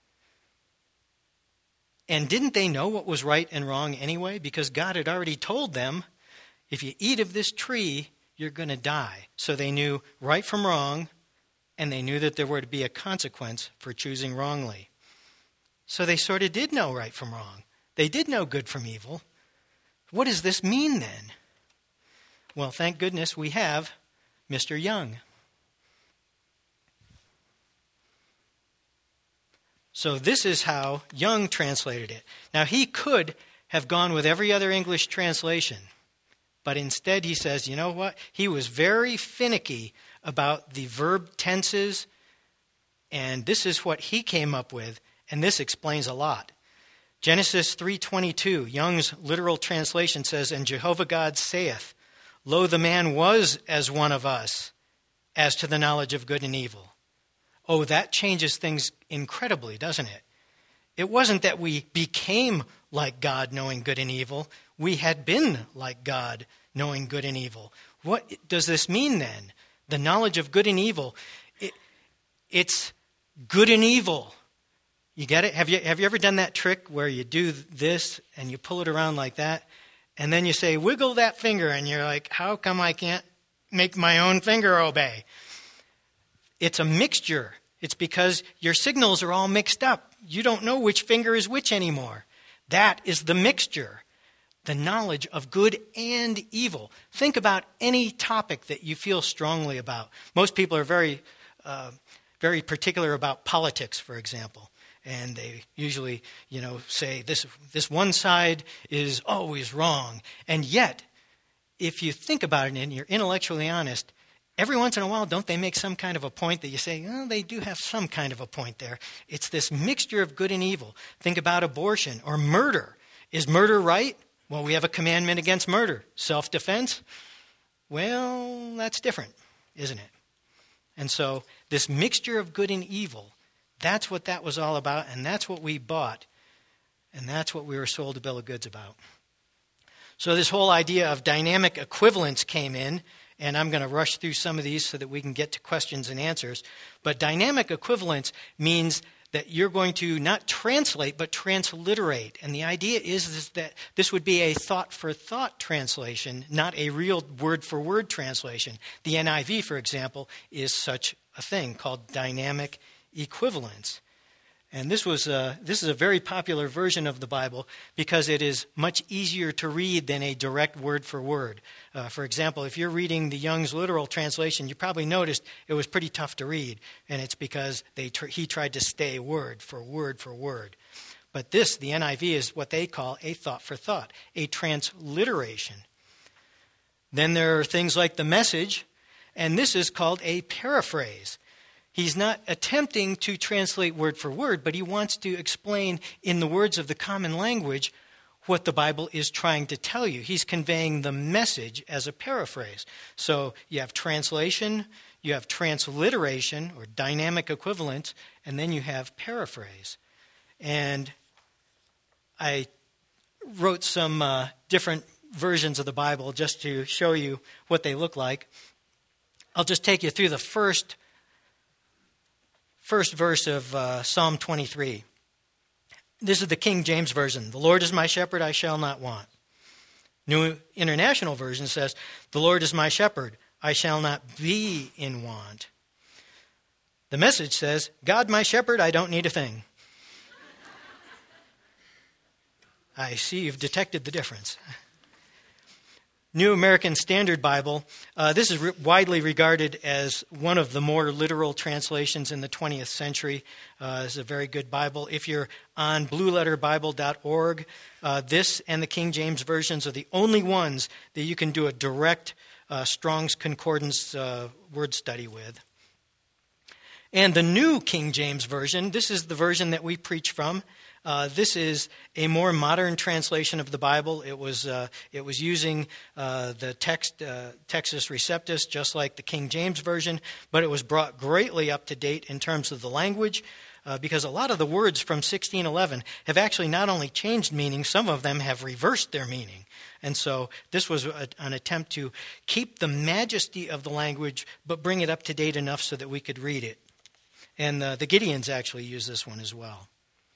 And didn't they know what was right and wrong anyway? Because God had already told them, if you eat of this tree, you're going to die. So they knew right from wrong, and they knew that there would be a consequence for choosing wrongly. So they sort of did know right from wrong. They did know good from evil. What does this mean then? Well, thank goodness we have Mister Young. So this is how Young translated it. Now, he could have gone with every other English translation, but instead he says, you know what? He was very finicky about the verb tenses, and this is what he came up with, and this explains a lot. Genesis three twenty-two, Young's literal translation says, "And Jehovah God saith, Lo, the man was as one of us, as to the knowledge of good and evil." Oh, that changes things incredibly, doesn't it? It wasn't that we became like God, knowing good and evil. We had been like God, knowing good and evil. What does this mean then? The knowledge of good and evil. It, it's good and evil. You get it? Have you, have you ever done that trick where you do this and you pull it around like that, and then you say, wiggle that finger, and you're like, how come I can't make my own finger obey? It's a mixture. It's because your signals are all mixed up. You don't know which finger is which anymore. That is the mixture, the knowledge of good and evil. Think about any topic that you feel strongly about. Most people are very, uh, very particular about politics, for example. And they usually, you know, say this, this one side is always wrong. And yet, if you think about it and you're intellectually honest, every once in a while, don't they make some kind of a point that you say, oh, they do have some kind of a point there. It's this mixture of good and evil. Think about abortion or murder. Is murder right? Well, we have a commandment against murder. Self-defense? Well, that's different, isn't it? And so this mixture of good and evil, that's what that was all about, and that's what we bought, and that's what we were sold a bill of goods about. So this whole idea of dynamic equivalence came in, and I'm going to rush through some of these so that we can get to questions and answers. But dynamic equivalence means that you're going to not translate, but transliterate. And the idea is, is that this would be a thought-for-thought translation, not a real word-for-word translation. The N I V, for example, is such a thing called dynamic equivalence. And this was a, this is a very popular version of the Bible because it is much easier to read than a direct word-for-word. Uh, for example, if you're reading the Young's literal translation, you probably noticed it was pretty tough to read, and it's because they tr- he tried to stay word for word for word. But this, the N I V, is what they call a thought-for-thought, a transliteration. Then there are things like the Message, and this is called a paraphrase. He's not attempting to translate word for word, but he wants to explain in the words of the common language what the Bible is trying to tell you. He's conveying the message as a paraphrase. So you have translation, you have transliteration or dynamic equivalence, and then you have paraphrase. And I wrote some uh, different versions of the Bible just to show you what they look like. I'll just take you through the first First verse of uh, Psalm twenty-three. This is the King James Version. The Lord is my shepherd, I shall not want. New International Version says, the Lord is my shepherd, I shall not be in want. The Message says, God my shepherd, I don't need a thing. I see you've detected the difference. New American Standard Bible, uh, this is re- widely regarded as one of the more literal translations in the twentieth century. Uh, it's a very good Bible. If you're on blue letter bible dot org, uh, this and the King James versions are the only ones that you can do a direct uh, Strong's Concordance uh, word study with. And the New King James Version, this is the version that we preach from. Uh, this is a more modern translation of the Bible. It was uh, it was using uh, the text uh, Textus Receptus, just like the King James Version, but it was brought greatly up to date in terms of the language, uh, because a lot of the words from sixteen eleven have actually not only changed meaning, some of them have reversed their meaning. And so this was a, an attempt to keep the majesty of the language, but bring it up to date enough so that we could read it. And uh, the Gideons actually use this one as well.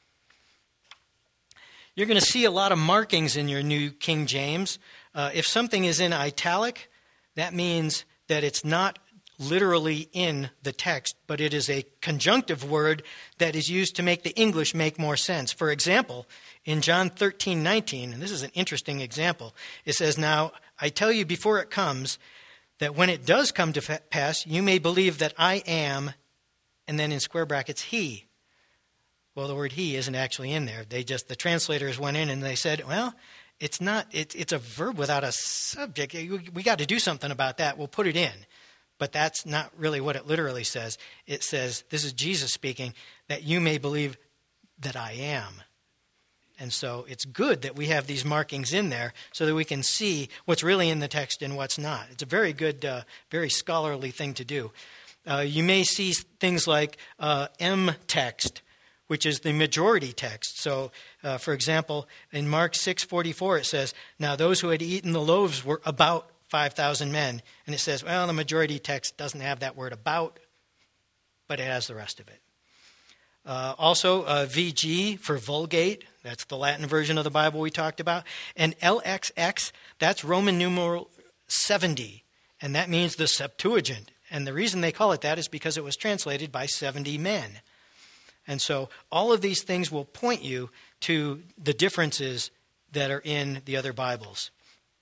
You're going to see a lot of markings in your New King James. Uh, if something is in italic, that means that it's not literally in the text, but it is a conjunctive word that is used to make the English make more sense. For example, in John thirteen nineteen, and this is an interesting example, it says, now I tell you before it comes, that when it does come to pass, you may believe that I am, and then in square brackets, he. Well, the word he isn't actually in there. They just, the translators went in and they said, well, it's not, it, it's a verb without a subject. We, we got to do something about that. We'll put it in. But that's not really what it literally says. It says, this is Jesus speaking, that you may believe that I am. And so it's good that we have these markings in there so that we can see what's really in the text and what's not. It's a very good, uh, very scholarly thing to do. Uh, you may see things like uh, M text, which is the majority text. So, uh, for example, in Mark six forty-four, it says, now those who had eaten the loaves were about five thousand men. And it says, well, the majority text doesn't have that word about, but it has the rest of it. Uh, also, uh, V G for Vulgate. That's the Latin version of the Bible we talked about. And L X X, that's Roman numeral seventy. And that means the Septuagint. And the reason they call it that is because it was translated by seventy men. And so all of these things will point you to the differences that are in the other Bibles.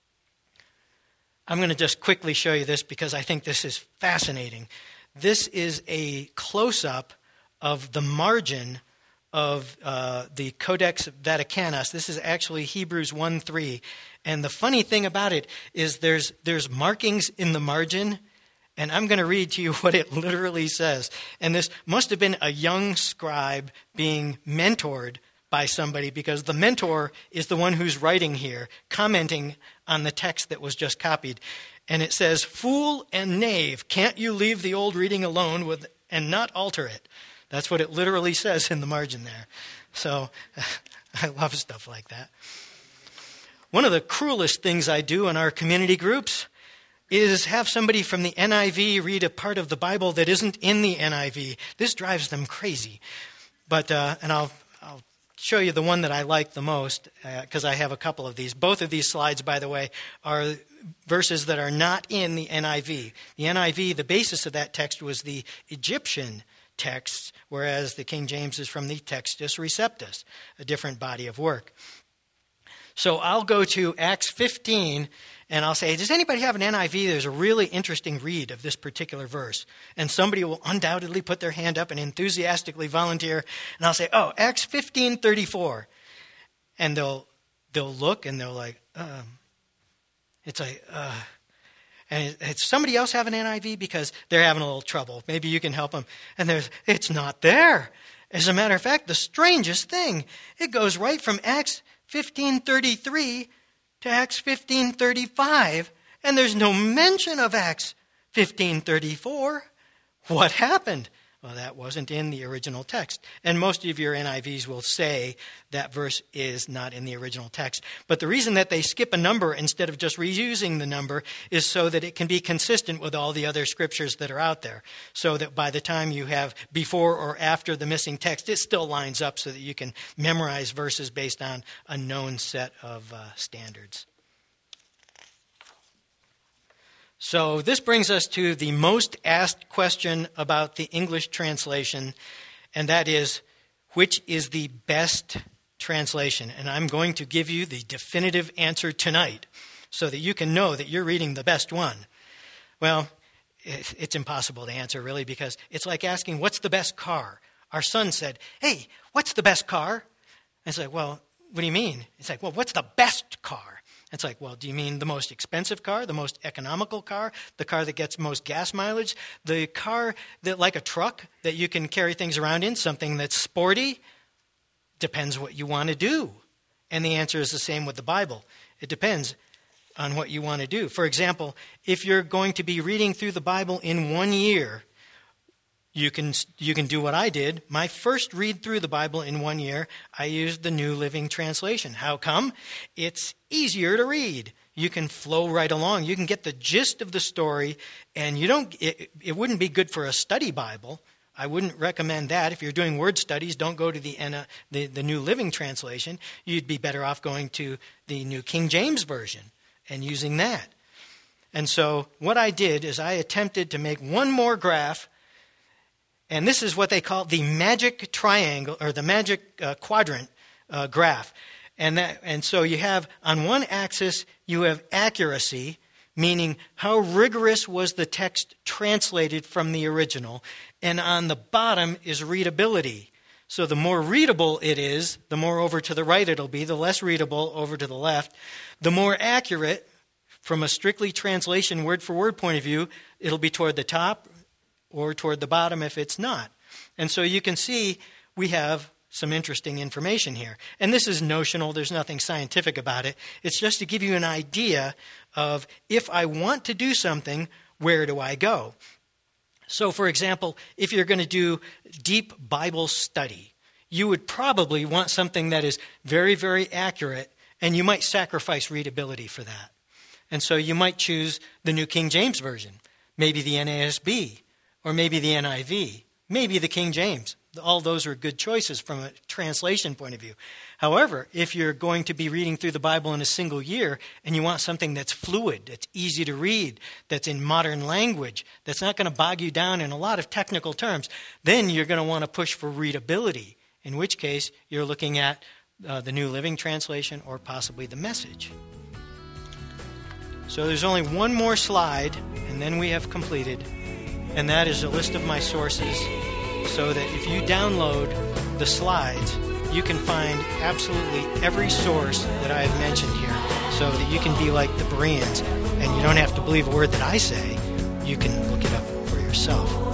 I'm going to just quickly show you this because I think this is fascinating. This is a close-up of the margin of uh, the Codex Vaticanus. This is actually Hebrews one three. And the funny thing about it is there's there's markings in the margin. And I'm going to read to you what it literally says. And this must have been a young scribe being mentored by somebody, because the mentor is the one who's writing here, commenting on the text that was just copied. And it says, fool and knave, can't you leave the old reading alone with and not alter it? That's what it literally says in the margin there. So I love stuff like that. One of the cruelest things I do in our community groups is have somebody from the N I V read a part of the Bible that isn't in the N I V. This drives them crazy. But, uh, and I'll, I'll show you the one that I like the most, because uh, I have a couple of these. Both of these slides, by the way, are verses that are not in the N I V. The N I V, the basis of that text was the Egyptian text, whereas the King James is from the Textus Receptus, a different body of work. So I'll go to Acts fifteen, and I'll say, does anybody have an N I V? There's a really interesting read of this particular verse. And somebody will undoubtedly put their hand up and enthusiastically volunteer. And I'll say, oh, Acts fifteen thirty-four. And they'll they'll look, and they'll like, um, it's like, uh, and it's somebody else have an N I V? Because they're having a little trouble. Maybe you can help them. And there's, it's not there. As a matter of fact, the strangest thing, it goes right from Acts fifteen thirty-three to Acts fifteen thirty-five, and there's no mention of Acts fifteen thirty-four. What happened? Well, that wasn't in the original text. And most of your N I Vs will say that verse is not in the original text. But the reason that they skip a number instead of just reusing the number is so that it can be consistent with all the other scriptures that are out there. So that by the time you have before or after the missing text, it still lines up so that you can memorize verses based on a known set of uh, standards. So this brings us to the most asked question about the English translation, and that is, which is the best translation? And I'm going to give you the definitive answer tonight so that you can know that you're reading the best one. Well, it's impossible to answer, really, because it's like asking, what's the best car? Our son said, hey, what's the best car? And it's like, well, what do you mean? It's like, well, what's the best car? It's like, well, do you mean the most expensive car, the most economical car, the car that gets most gas mileage, the car that, like a truck, that you can carry things around in, something that's sporty? Depends what you want to do. And the answer is the same with the Bible. It depends on what you want to do. For example, if you're going to be reading through the Bible in one year, You can you can do what I did. My first read through the Bible in one year, I used the New Living Translation. How come? It's easier to read. You can flow right along. You can get the gist of the story, and you don't. It, it wouldn't be good for a study Bible. I wouldn't recommend that. If you're doing word studies, don't go to the the, the New Living Translation. You'd be better off going to the New King James Version and using that. And so what I did is I attempted to make one more graph. And this is what they call the magic triangle, or the magic uh, quadrant uh, graph. And that, and so you have, on one axis, you have accuracy, meaning how rigorous was the text translated from the original. And on the bottom is readability. So the more readable it is, the more over to the right it'll be. The less readable, over to the left. The more accurate, from a strictly translation word-for-word point of view, it'll be toward the top, or toward the bottom if it's not. And so you can see we have some interesting information here. And this is notional. There's nothing scientific about it. It's just to give you an idea of, if I want to do something, where do I go? So, for example, if you're going to do deep Bible study, you would probably want something that is very, very accurate, and you might sacrifice readability for that. And so you might choose the New King James Version, maybe the N A S B, or maybe the N I V, maybe the King James. All those are good choices from a translation point of view. However, if you're going to be reading through the Bible in a single year and you want something that's fluid, that's easy to read, that's in modern language, that's not going to bog you down in a lot of technical terms, then you're going to want to push for readability, in which case you're looking at uh, the New Living Translation or possibly the Message. So there's only one more slide, and then we have completed. And that is a list of my sources, so that if you download the slides, you can find absolutely every source that I have mentioned here, so that you can be like the Bereans, and you don't have to believe a word that I say. You can look it up for yourself.